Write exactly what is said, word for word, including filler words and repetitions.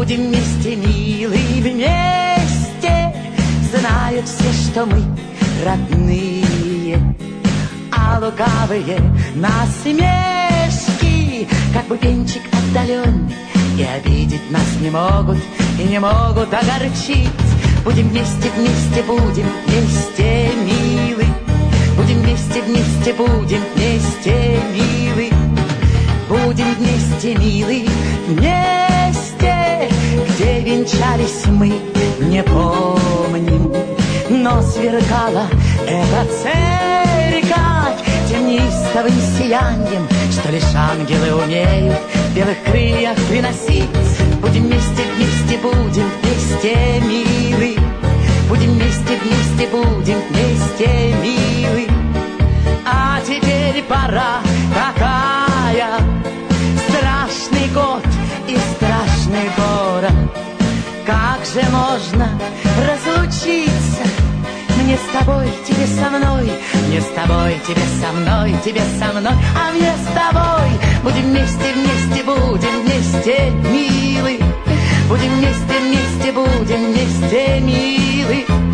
Будем вместе, милые, вместе. Знают все, что мы родные, а лукавые насмешки, как бы венчик отдаленный, и обидеть нас не могут, и не могут огорчить. Будем вместе, вместе, будем вместе, милы. Будем вместе, вместе, будем вместе, милы. Будем вместе, милы, вместе. Где венчались мы, не помним, но сверкала эта церковь тем неистовым сиянием, что лишь ангелы умеют в белых крыльях приносить. Будем вместе, вместе, будем вместе, милы. Будем вместе, вместе, будем вместе, милы. А теперь пора такая, страшный год и страшный город. Как же можно разлучиться? Мне с тобой, тебе со мной, мне с тобой, тебе со мной, тебе со мной, а мне с тобой. Будем вместе, вместе, будем вместе, милы. Будем вместе, вместе, будем вместе, милы.